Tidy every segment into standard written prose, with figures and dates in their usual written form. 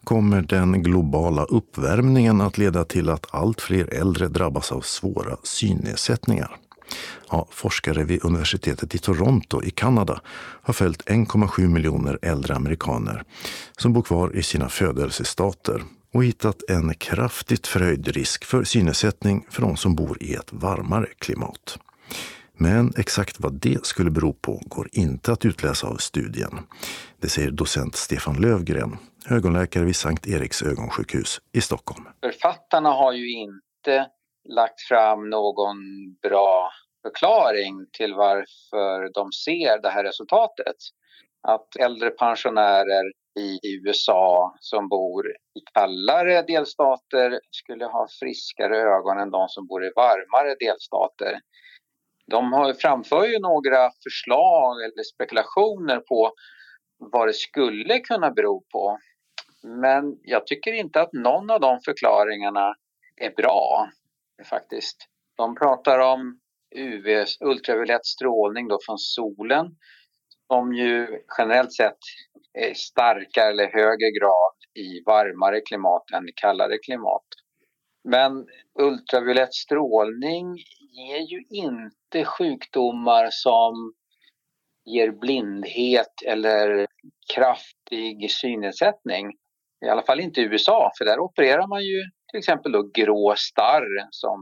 kommer den globala uppvärmningen att leda till att allt fler äldre drabbas av svåra synnedsättningar. Ja, forskare vid universitetet i Toronto i Kanada har följt 1,7 miljoner äldre amerikaner som bor kvar i sina födelsestater och hittat en kraftigt förhöjd risk för synnedsättning för de som bor i ett varmare klimat. Men exakt vad det skulle bero på går inte att utläsa av studien. Det säger docent Stefan Lövgren, ögonläkare vid Sankt Eriks ögonsjukhus i Stockholm. Författarna har ju inte lagt fram någon bra förklaring till varför de ser det här resultatet. Att äldre pensionärer i USA som bor i kallare delstater skulle ha friskare ögon än de som bor i varmare delstater. De framför ju några förslag eller spekulationer på vad det skulle kunna bero på. Men jag tycker inte att någon av de förklaringarna är bra faktiskt. De pratar om ultraviolett strålning då från solen som ju generellt sett är starkare eller högre grad i varmare klimat än i kallare klimat. Men ultraviolett strålning ger ju inte sjukdomar som ger blindhet eller kraftig synnedsättning. I alla fall inte i USA, för där opererar man ju till exempel då grå starr som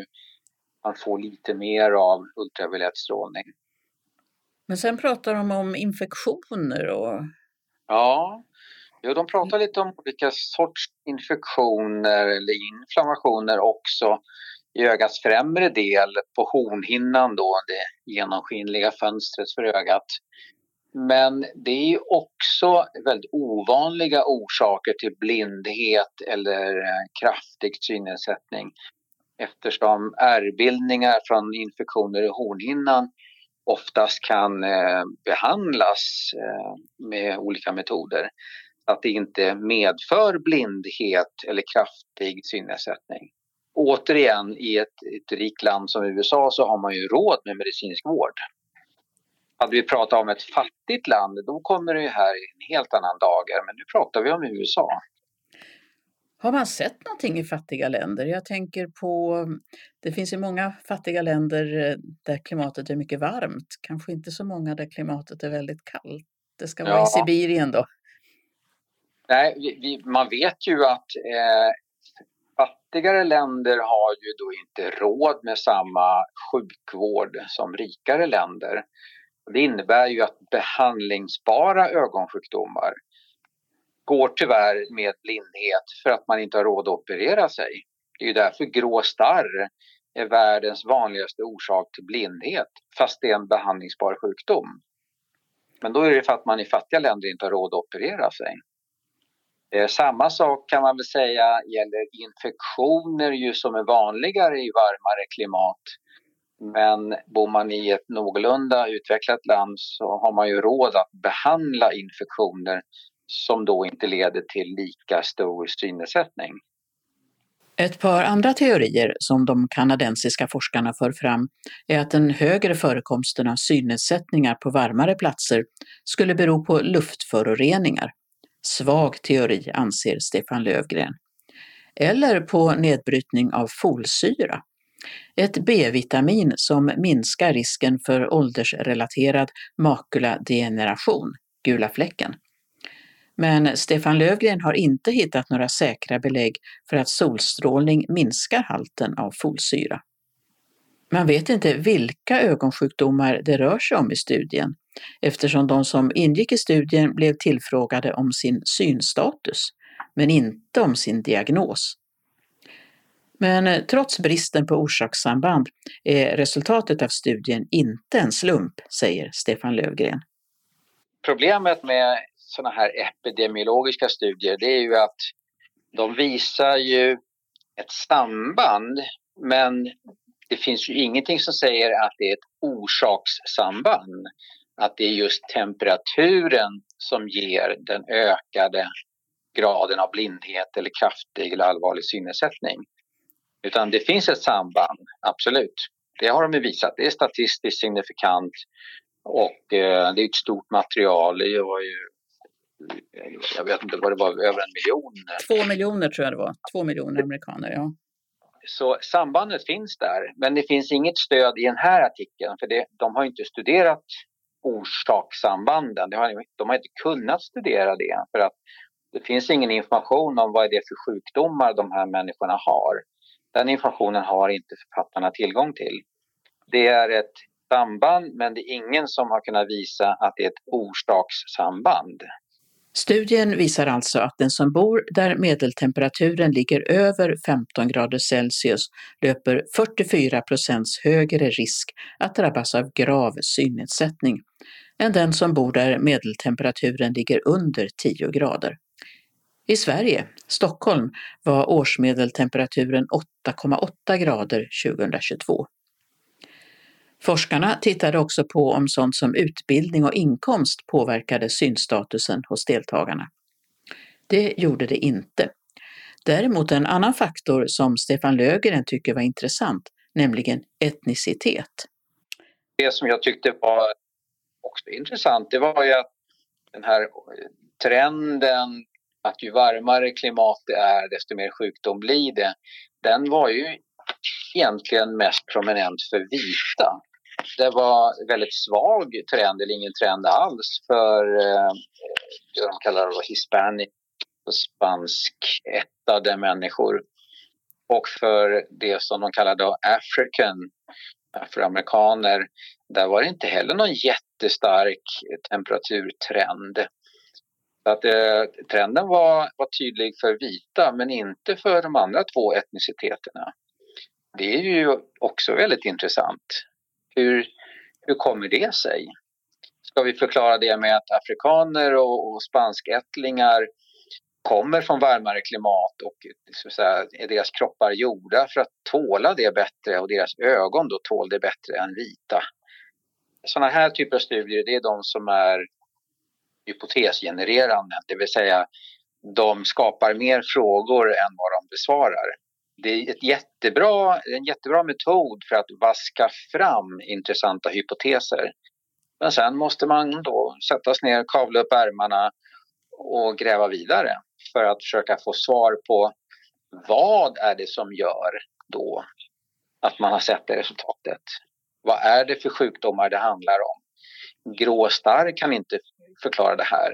man får lite mer av ultraviolett strålning. Men sen pratar de om infektioner och... Ja, de pratar lite om olika sorts infektioner eller inflammationer också i ögats främre del på hornhinnan då, det genomskinliga fönstret för ögat. Men det är ju också väldigt ovanliga orsaker till blindhet eller kraftig synnedsättning. Eftersom ärrbildningar från infektioner i hornhinnan oftast kan behandlas med olika metoder. Att det inte medför blindhet eller kraftig synnedsättning. Återigen, i ett rikt land som USA så har man ju råd med medicinsk vård. Hade vi pratat om ett fattigt land, då kommer det ju här i en helt annan dager. Men nu pratar vi om USA. Har man sett någonting i fattiga länder? Jag tänker på, det finns ju många fattiga länder där klimatet är mycket varmt. Kanske inte så många där klimatet är väldigt kallt. Det ska vara i Sibirien då. Nej, man vet ju att fattigare länder har ju då inte råd med samma sjukvård som rikare länder. Det innebär ju att behandlingsbara ögonsjukdomar går tyvärr med blindhet för att man inte har råd att operera sig. Det är ju därför grå starr är världens vanligaste orsak till blindhet, fast det är en behandlingsbar sjukdom. Men då är det för att man i fattiga länder inte har råd att operera sig. Samma sak kan man väl säga gäller infektioner ju som är vanligare i varmare klimat. Men bor man i ett någorlunda utvecklat land så har man ju råd att behandla infektioner som då inte leder till lika stor synnedsättning. Ett par andra teorier som de kanadensiska forskarna för fram är att den högre förekomsten av synnedsättningar på varmare platser skulle bero på luftföroreningar. Svag teori, anser Stefan Lövgren. Eller på nedbrytning av folsyra. Ett B-vitamin som minskar risken för åldersrelaterad makuladegeneration, gula fläcken. Men Stefan Lövgren har inte hittat några säkra belägg för att solstrålning minskar halten av folsyra. Man vet inte vilka ögonsjukdomar det rör sig om i studien, eftersom de som ingick i studien blev tillfrågade om sin synstatus, men inte om sin diagnos. Men trots bristen på orsakssamband är resultatet av studien inte en slump, säger Stefan Lövgren. Problemet med sådana här epidemiologiska studier, det är ju att de visar ju ett samband, men det finns ju ingenting som säger att det är ett orsakssamband. Att det är just temperaturen som ger den ökade graden av blindhet eller kraftig eller allvarlig synnedsättning. Utan det finns ett samband, absolut. Det har de ju visat. Det är statistiskt signifikant och det är ett stort material. Det var ju jag vet inte vad det var, över 1 miljon. 2 miljoner tror jag det var. 2 miljoner amerikaner, ja. Så sambandet finns där, men det finns inget stöd i den här artikeln, för de har inte studerat orsakssambanden. De har inte kunnat studera det, för att det finns ingen information om vad det är för sjukdomar de här människorna har. Den informationen har inte författarna tillgång till. Det är ett samband, men det är ingen som har kunnat visa att det är ett orsakssamband. Studien visar alltså att den som bor där medeltemperaturen ligger över 15 grader Celsius löper 44% högre risk att drabbas av grav synnedsättning än den som bor där medeltemperaturen ligger under 10 grader. I Sverige, Stockholm, var årsmedeltemperaturen 8,8 grader 2022. Forskarna tittade också på om sånt som utbildning och inkomst påverkade synstatusen hos deltagarna. Det gjorde det inte. Däremot en annan faktor som Stefan Löfgren tycker var intressant, nämligen etnicitet. Det som jag tyckte var också intressant, det var ju att den här trenden att ju varmare klimat det är, desto mer sjukdom blir det. Den var ju egentligen mest prominent för vita. Det var väldigt svag trend, eller ingen trend alls, för det de kallar det hispanic och spanskättade människor. Och för det som de kallar då afroamerikaner, där var det inte heller någon jättestark temperaturtrend. Så att trenden var tydlig för vita, men inte för de andra två etniciteterna. Det är ju också väldigt intressant. Hur kommer det sig? Ska vi förklara det med att afrikaner och spanskättlingar kommer från varmare klimat och så att säga, är deras kroppar gjorda för att tåla det bättre och deras ögon då tål det bättre än vita? Sådana här typer av studier, det är de som är hypotesgenererande, det vill säga de skapar mer frågor än vad de besvarar. Det är en jättebra metod för att vaska fram intressanta hypoteser. Men sen måste man då sätta sig ner, kavla upp ärmarna och gräva vidare för att försöka få svar på vad är det som gör då att man har sett det resultatet. Vad är det för sjukdomar det handlar om? Gråstarr kan inte förklara det här.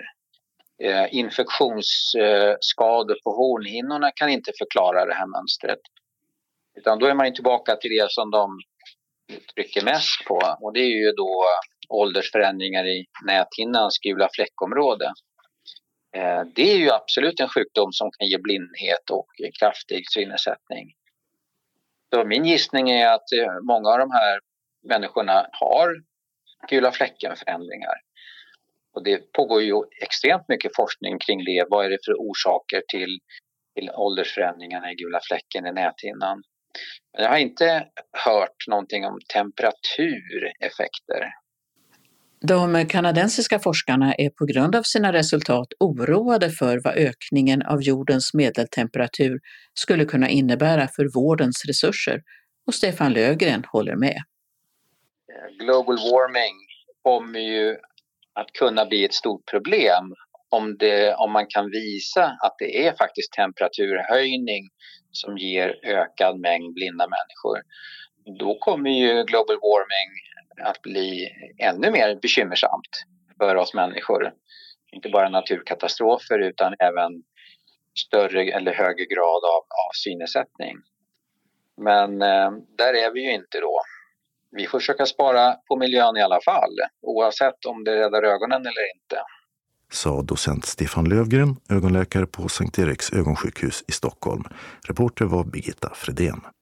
Infektionsskador på hornhinnorna kan inte förklara det här mönstret. Utan då är man tillbaka till det som de trycker mest på. Och det är ju då åldersförändringar i näthinnans gula fläckområde. Det är ju absolut en sjukdom som kan ge blindhet och kraftig synnedsättning. Så min gissning är att många av de här människorna har gula fläcken-förändringar. Och det pågår ju extremt mycket forskning kring det. Vad är det för orsaker till åldersförändringarna i gula fläcken i näthinnan? Men jag har inte hört någonting om temperatureffekter. De kanadensiska forskarna är på grund av sina resultat oroade för vad ökningen av jordens medeltemperatur skulle kunna innebära för vårdens resurser, och Stefan Löfgren håller med. Global warming kommer ju att kunna bli ett stort problem om man kan visa att det är faktiskt temperaturhöjning som ger ökad mängd blinda människor. Då kommer ju global warming att bli ännu mer bekymmersamt för oss människor. Inte bara naturkatastrofer utan även större eller högre grad av synnedsättning. Men där är vi ju inte då. Vi får försöka spara på miljön i alla fall, oavsett om det räddar ögonen eller inte. Sa docent Stefan Löfgren, ögonläkare på Sankt Eriks ögonsjukhus i Stockholm. Reporter var Birgitta Fredén.